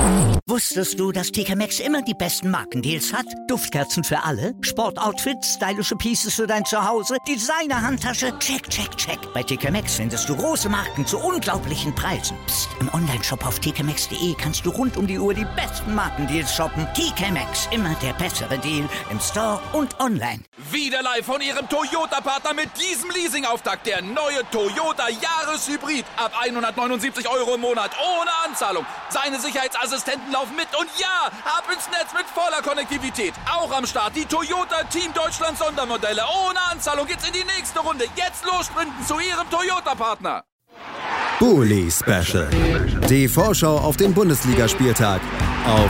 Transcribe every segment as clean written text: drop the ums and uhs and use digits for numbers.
Wusstest du, dass TK Maxx immer die besten Markendeals hat? Duftkerzen für alle, Sportoutfits, stylische Pieces für dein Zuhause, Designer-Handtasche, check, check, check. Bei TK Maxx findest du große Marken zu unglaublichen Preisen. Psst. Im Onlineshop auf tkmaxx.de kannst du rund um die Uhr die besten Markendeals shoppen. TK Maxx, immer der bessere Deal im Store und online. Wieder live von Ihrem Toyota-Partner mit diesem Leasing-Auftakt. Der neue Toyota Jahreshybrid. Ab 179 € im Monat. Ohne Anzahlung. Seine Sicherheitsassistenten laufen mit. Und ja, ab ins Netz mit voller Konnektivität. Auch am Start die Toyota Team Deutschland Sondermodelle. Ohne Anzahlung geht's in die nächste Runde. Jetzt los sprinten zu Ihrem Toyota-Partner. Bully Special. Die Vorschau auf den Bundesligaspieltag auf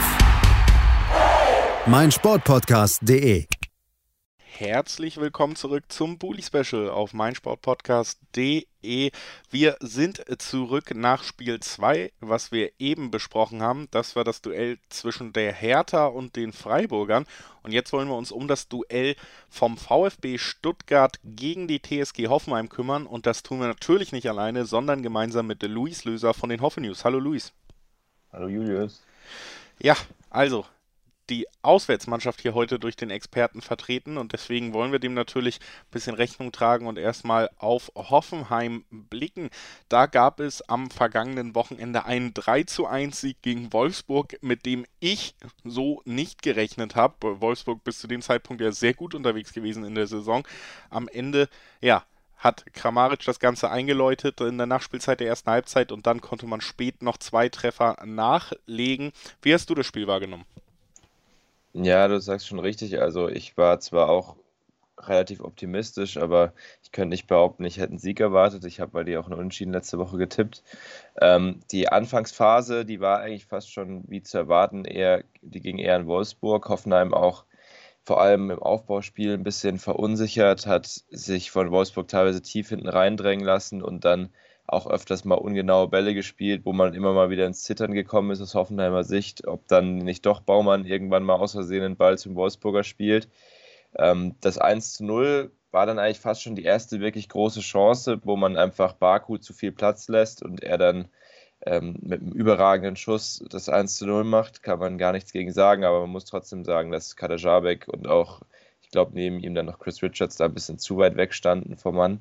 meinsportpodcast.de. Herzlich willkommen zurück zum Bully Special auf meinsportpodcast.de. Wir sind zurück nach Spiel 2, was wir eben besprochen haben. Das war das Duell zwischen der Hertha und den Freiburgern. Und jetzt wollen wir uns um das Duell vom VfB Stuttgart gegen die TSG Hoffenheim kümmern. Und das tun wir natürlich nicht alleine, sondern gemeinsam mit Luis Löser von den Hoffe News. Hallo Luis. Hallo Julius. Ja, also die Auswärtsmannschaft hier heute durch den Experten vertreten und deswegen wollen wir dem natürlich ein bisschen Rechnung tragen und erstmal auf Hoffenheim blicken. Da gab es am vergangenen Wochenende einen 3:1 Sieg gegen Wolfsburg, mit dem ich so nicht gerechnet habe. Wolfsburg bis zu dem Zeitpunkt ja sehr gut unterwegs gewesen in der Saison. Am Ende, ja, hat Kramaric das Ganze eingeläutet in der Nachspielzeit der ersten Halbzeit und dann konnte man spät noch 2 Treffer nachlegen. Wie hast du das Spiel wahrgenommen? Ja, du sagst schon richtig. Also ich war zwar auch relativ optimistisch, aber ich könnte nicht behaupten, ich hätte einen Sieg erwartet. Ich habe bei dir auch einen Unentschieden letzte Woche getippt. Die Anfangsphase, die war eigentlich fast schon wie zu erwarten. Die ging eher in Wolfsburg. Hoffenheim auch vor allem im Aufbauspiel ein bisschen verunsichert, hat sich von Wolfsburg teilweise tief hinten reindrängen lassen und dann auch öfters mal ungenaue Bälle gespielt, wo man immer mal wieder ins Zittern gekommen ist aus Hoffenheimer Sicht, ob dann nicht doch Baumann irgendwann mal aus Versehen den Ball zum Wolfsburger spielt. Das 1:0 war dann eigentlich fast schon die erste wirklich große Chance, wo man einfach Baku zu viel Platz lässt und er dann mit einem überragenden Schuss das 1:0 macht, kann man gar nichts gegen sagen, aber man muss trotzdem sagen, dass Kaderabek und auch, ich glaube, neben ihm dann noch Chris Richards da ein bisschen zu weit weg standen vom Mann.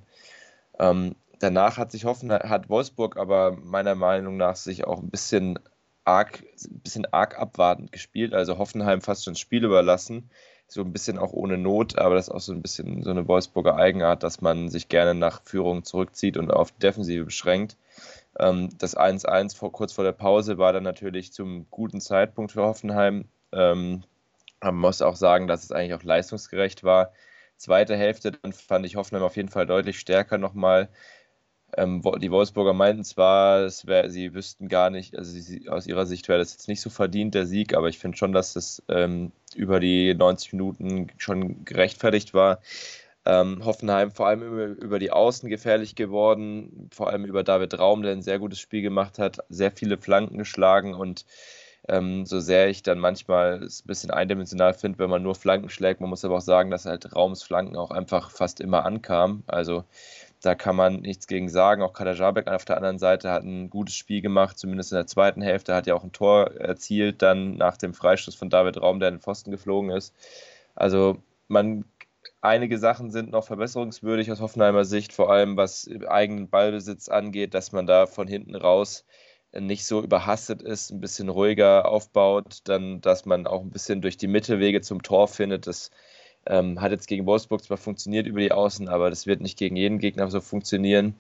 Danach hat Wolfsburg aber meiner Meinung nach sich auch ein bisschen arg abwartend gespielt, also Hoffenheim fast schon das Spiel überlassen, so ein bisschen auch ohne Not, aber das ist auch so ein bisschen so eine Wolfsburger Eigenart, dass man sich gerne nach Führung zurückzieht und auf Defensive beschränkt. Das 1:1 kurz vor der Pause war dann natürlich zum guten Zeitpunkt für Hoffenheim. Man muss auch sagen, dass es eigentlich auch leistungsgerecht war. Zweite Hälfte, dann fand ich Hoffenheim auf jeden Fall deutlich stärker nochmal. Die Wolfsburger meinten zwar, sie wüssten gar nicht, also aus ihrer Sicht wäre das jetzt nicht so verdient, der Sieg, aber ich finde schon, dass das über die 90 Minuten schon gerechtfertigt war. Hoffenheim vor allem über die Außen gefährlich geworden, vor allem über David Raum, der ein sehr gutes Spiel gemacht hat, sehr viele Flanken geschlagen und so sehr ich dann manchmal es ein bisschen eindimensional finde, wenn man nur Flanken schlägt, man muss aber auch sagen, dass halt Raums Flanken auch einfach fast immer ankamen, also da kann man nichts gegen sagen. Auch Kaderabek auf der anderen Seite hat ein gutes Spiel gemacht, zumindest in der zweiten Hälfte, hat ja auch ein Tor erzielt, dann nach dem Freistoß von David Raum, der in den Pfosten geflogen ist. Also einige Sachen sind noch verbesserungswürdig aus Hoffenheimer Sicht, vor allem was eigenen Ballbesitz angeht, dass man da von hinten raus nicht so überhastet ist, ein bisschen ruhiger aufbaut, dann, dass man auch ein bisschen durch die Mittelwege zum Tor findet. Das hat jetzt gegen Wolfsburg zwar funktioniert über die Außen, aber das wird nicht gegen jeden Gegner so funktionieren.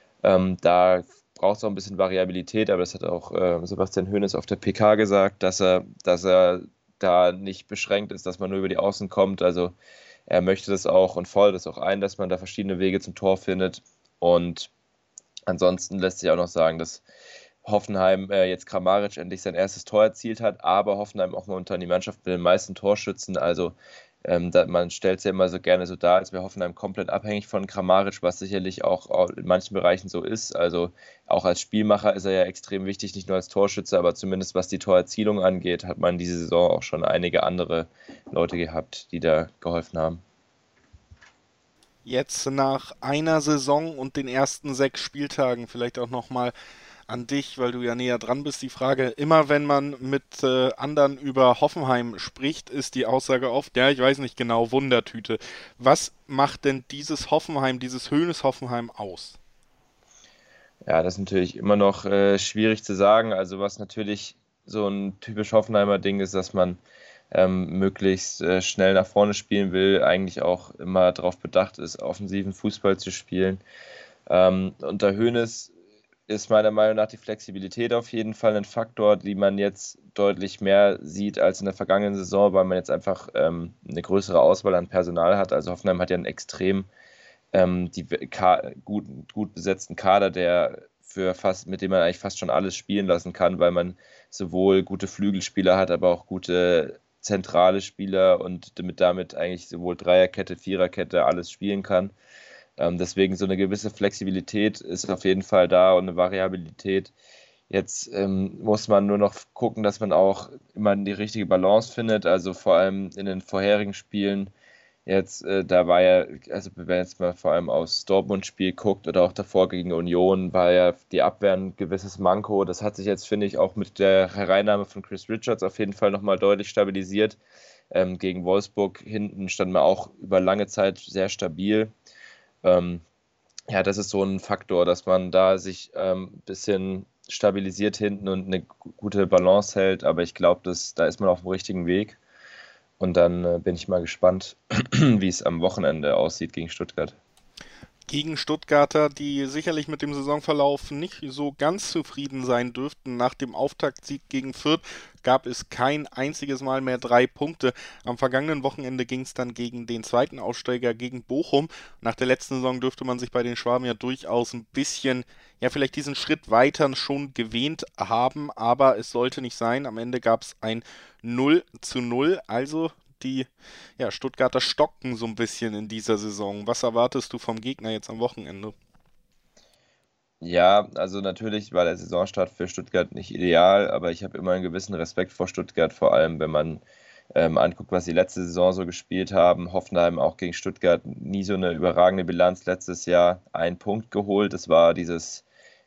Da braucht es auch ein bisschen Variabilität, aber das hat auch Sebastian Hoeneß auf der PK gesagt, dass er da nicht beschränkt ist, dass man nur über die Außen kommt. Also er möchte das auch und fordert das auch ein, dass man da verschiedene Wege zum Tor findet. Und ansonsten lässt sich auch noch sagen, dass Hoffenheim jetzt Kramaric endlich sein erstes Tor erzielt hat, aber Hoffenheim auch momentan die Mannschaft mit den meisten Torschützen, also man stellt es ja immer so gerne so dar, als wäre Hoffenheim komplett abhängig von Kramaric, was sicherlich auch in manchen Bereichen so ist. Also auch als Spielmacher ist er ja extrem wichtig, nicht nur als Torschütze, aber zumindest was die Torerzielung angeht, hat man diese Saison auch schon einige andere Leute gehabt, die da geholfen haben. Jetzt nach einer Saison und den ersten 6 Spieltagen vielleicht auch nochmal an dich, weil du ja näher dran bist, die Frage, immer wenn man mit anderen über Hoffenheim spricht, ist die Aussage oft, ja, ich weiß nicht genau, Wundertüte. Was macht denn dieses Hoffenheim, dieses Hoeneß Hoffenheim aus? Ja, das ist natürlich immer noch schwierig zu sagen. Also was natürlich so ein typisch Hoffenheimer Ding ist, dass man möglichst schnell nach vorne spielen will, eigentlich auch immer darauf bedacht ist, offensiven Fußball zu spielen. Unter Hoeneß ist meiner Meinung nach die Flexibilität auf jeden Fall ein Faktor, die man jetzt deutlich mehr sieht als in der vergangenen Saison, weil man jetzt einfach eine größere Auswahl an Personal hat. Also Hoffenheim hat ja einen extrem gut besetzten Kader, mit dem man eigentlich fast schon alles spielen lassen kann, weil man sowohl gute Flügelspieler hat, aber auch gute zentrale Spieler und damit eigentlich sowohl Dreierkette, Viererkette alles spielen kann. Deswegen so eine gewisse Flexibilität ist auf jeden Fall da und eine Variabilität. Jetzt muss man nur noch gucken, dass man auch immer die richtige Balance findet. Also vor allem in den vorherigen Spielen jetzt, da war ja, also wenn jetzt mal vor allem aufs Dortmund-Spiel guckt oder auch davor gegen Union, war ja die Abwehr ein gewisses Manko. Das hat sich jetzt, finde ich, auch mit der Hereinnahme von Chris Richards auf jeden Fall nochmal deutlich stabilisiert. Gegen Wolfsburg hinten stand man auch über lange Zeit sehr stabil. Ja, das ist so ein Faktor, dass man da sich ein bisschen stabilisiert hinten und eine gute Balance hält, aber ich glaube, da ist man auf dem richtigen Weg. Und dann bin ich mal gespannt, wie es am Wochenende aussieht gegen Stuttgart. Gegen Stuttgarter, die sicherlich mit dem Saisonverlauf nicht so ganz zufrieden sein dürften. Nach dem Auftaktsieg gegen Fürth gab es kein einziges Mal mehr 3 Punkte. Am vergangenen Wochenende ging es dann gegen den zweiten Aussteiger, gegen Bochum. Nach der letzten Saison dürfte man sich bei den Schwaben ja durchaus ein bisschen, ja vielleicht diesen Schritt weiter schon gewähnt haben, aber es sollte nicht sein. Am Ende gab es ein 0:0, also die Stuttgarter stocken so ein bisschen in dieser Saison. Was erwartest du vom Gegner jetzt am Wochenende? Ja, also natürlich war der Saisonstart für Stuttgart nicht ideal, aber ich habe immer einen gewissen Respekt vor Stuttgart, vor allem wenn man anguckt, was sie letzte Saison so gespielt haben. Hoffenheim auch gegen Stuttgart nie so eine überragende Bilanz. Letztes Jahr 1 Punkt geholt. Das war dieses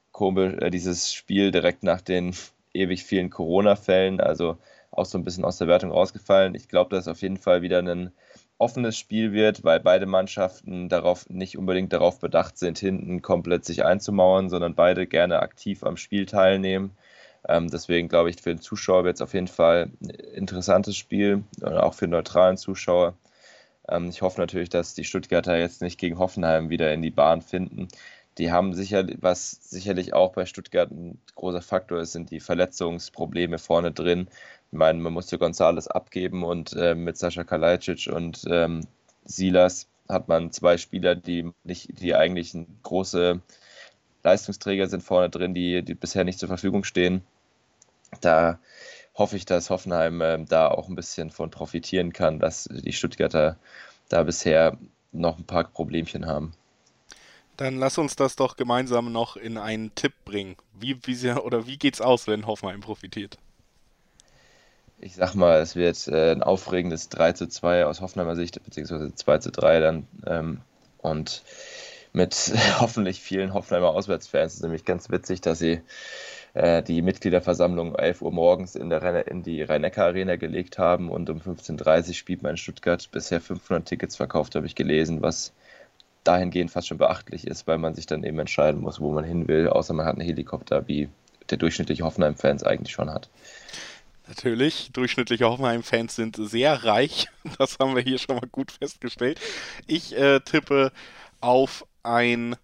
Spiel direkt nach den ewig vielen Corona-Fällen, also auch so ein bisschen aus der Wertung rausgefallen. Ich glaube, dass es auf jeden Fall wieder ein offenes Spiel wird, weil beide Mannschaften nicht unbedingt darauf bedacht sind, hinten komplett sich einzumauern, sondern beide gerne aktiv am Spiel teilnehmen. Deswegen glaube ich, für den Zuschauer wird es auf jeden Fall ein interessantes Spiel, auch für neutralen Zuschauer. Ich hoffe natürlich, dass die Stuttgarter jetzt nicht gegen Hoffenheim wieder in die Bahn finden. Die haben was sicherlich auch bei Stuttgart ein großer Faktor ist, sind die Verletzungsprobleme vorne drin. Ich meine, man musste González abgeben und mit Sascha Kalajdzic und Silas hat man 2 Spieler, die eigentlich große Leistungsträger sind vorne drin, die bisher nicht zur Verfügung stehen. Da hoffe ich, dass Hoffenheim da auch ein bisschen von profitieren kann, dass die Stuttgarter da bisher noch ein paar Problemchen haben. Dann lass uns das doch gemeinsam noch in einen Tipp bringen. Wie geht's aus, wenn Hoffenheim profitiert? Ich sag mal, es wird ein aufregendes 3:2 aus Hoffenheimer Sicht, beziehungsweise 2:3 dann. Und mit hoffentlich vielen Hoffenheimer Auswärtsfans. Es ist nämlich ganz witzig, dass sie die Mitgliederversammlung um 11 Uhr morgens in die Rhein-Neckar-Arena gelegt haben und um 15:30 Uhr spielt man in Stuttgart. Bisher 500 Tickets verkauft, habe ich gelesen, was dahingehend fast schon beachtlich ist, weil man sich dann eben entscheiden muss, wo man hin will, außer man hat einen Helikopter, wie der durchschnittliche Hoffenheim-Fans eigentlich schon hat. Natürlich, durchschnittliche Hoffenheim-Fans sind sehr reich, das haben wir hier schon mal gut festgestellt. Ich tippe auf ein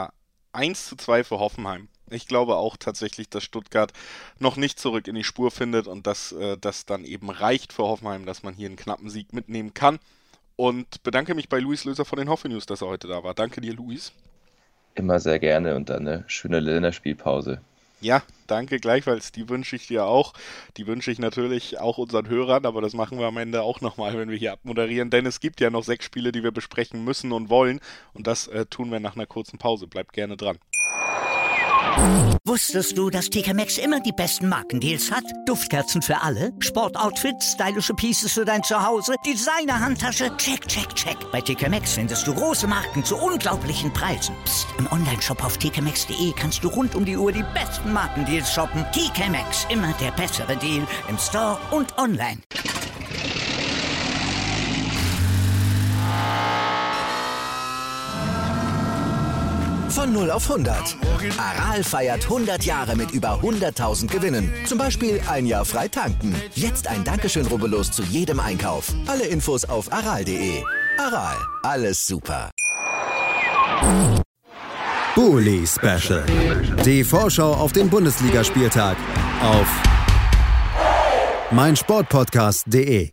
1:2 für Hoffenheim. Ich glaube auch tatsächlich, dass Stuttgart noch nicht zurück in die Spur findet und dass das dann eben reicht für Hoffenheim, dass man hier einen knappen Sieg mitnehmen kann. Und bedanke mich bei Luis Löser von den Hoffe-News, dass er heute da war. Danke dir, Luis. Immer sehr gerne und dann eine schöne Länderspielpause. Ja, danke gleichfalls. Die wünsche ich dir auch. Die wünsche ich natürlich auch unseren Hörern, aber das machen wir am Ende auch nochmal, wenn wir hier abmoderieren, denn es gibt ja noch 6 Spiele, die wir besprechen müssen und wollen und das tun wir nach einer kurzen Pause. Bleibt gerne dran. Wusstest du, dass TK Maxx immer die besten Markendeals hat? Duftkerzen für alle, Sportoutfits, stylische Pieces für dein Zuhause, Designer-Handtasche, check, check, check. Bei TK Maxx findest du große Marken zu unglaublichen Preisen. Psst. Im Onlineshop auf tkmaxx.de kannst du rund um die Uhr die besten Markendeals shoppen. TK Maxx, immer der bessere Deal im Store und online. Von 0 auf 100. Aral feiert 100 Jahre mit über 100.000 Gewinnen. Zum Beispiel ein Jahr frei tanken. Jetzt ein Dankeschön, rubbellos zu jedem Einkauf. Alle Infos auf aral.de. Aral, alles super. Bully Special. Die Vorschau auf den Bundesligaspieltag auf meinsportpodcast.de.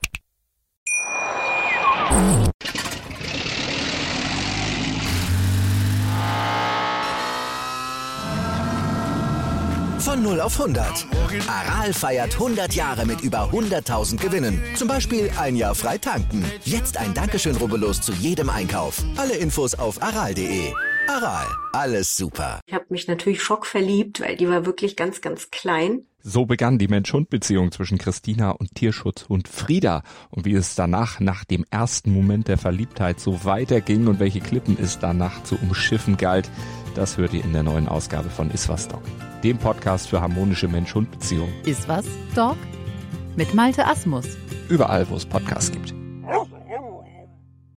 Von 0 auf 100. Aral feiert 100 Jahre mit über 100.000 Gewinnen. Zum Beispiel ein Jahr frei tanken. Jetzt ein Dankeschön, rubbellos zu jedem Einkauf. Alle Infos auf aral.de. Aral, alles super. Ich habe mich natürlich schockverliebt, weil die war wirklich ganz, ganz klein. So begann die Mensch-Hund-Beziehung zwischen Christina und Tierschutzhund Frieda. Und wie es danach, nach dem ersten Moment der Verliebtheit, so weiterging und welche Klippen es danach zu umschiffen galt, das hört ihr in der neuen Ausgabe von Iswas Dog, dem Podcast für harmonische Mensch-Hund-Beziehungen. Iswas Dog mit Malte Asmus. Überall, wo es Podcasts gibt.